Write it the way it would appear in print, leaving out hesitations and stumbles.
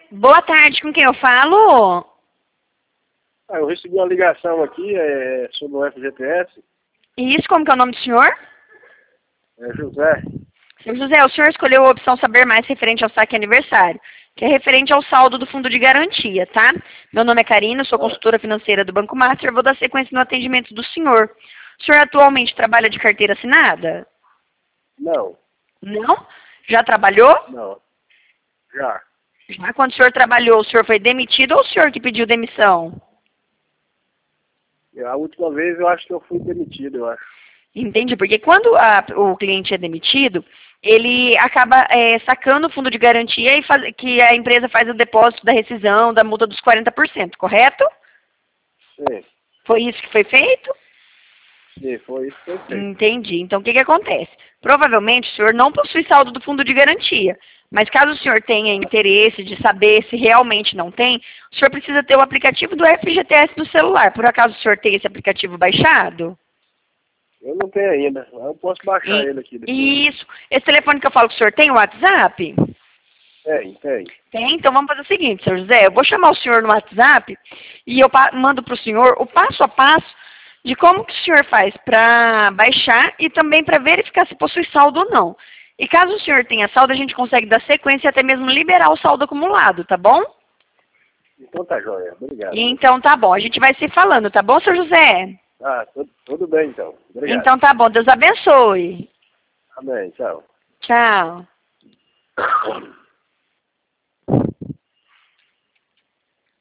Boa tarde, com quem eu falo? Eu recebi uma ligação aqui sobre o FGTS. Isso, como que é o nome do senhor? É José. Seu José, o senhor escolheu a opção Saber Mais referente ao saque aniversário, que é referente ao saldo do fundo de garantia, tá? Meu nome é Karina, sou consultora financeira do Banco Master, vou dar sequência no atendimento do senhor. O senhor atualmente trabalha de carteira assinada? Não, Não? Já trabalhou? não. Já. Já quando o senhor trabalhou, o senhor foi demitido ou o senhor que pediu demissão? A última vez eu acho que eu fui demitido, eu acho. Entendi, porque quando o cliente é demitido, ele acaba sacando o fundo de garantia e que a empresa faz o depósito da rescisão, da multa dos 40%, correto? Sim, Foi isso que foi feito? sim, foi isso que eu fiz. Entendi. Então, o que acontece? Provavelmente, o senhor não possui saldo do fundo de garantia. Mas caso o senhor tenha interesse de saber se realmente não tem, o senhor precisa ter o aplicativo do FGTS no celular. Por acaso o senhor tem esse aplicativo baixado? Eu não tenho ainda, mas eu posso baixar ele aqui depois. Isso. Esse telefone que eu falo com o senhor tem o WhatsApp? Tem. Tem, então vamos fazer o seguinte, senhor José, eu vou chamar o senhor no WhatsApp e eu mando para o senhor o passo a passo de como que o senhor faz para baixar e também para verificar se possui saldo ou não. E caso o senhor tenha saldo, a gente consegue dar sequência e até mesmo liberar o saldo acumulado, tá bom? Então tá joia, obrigado. Então tá bom, a gente vai se falando, tá bom, senhor José? Tudo bem então. Obrigado. Então tá bom, Deus abençoe. Amém, tchau. Tchau.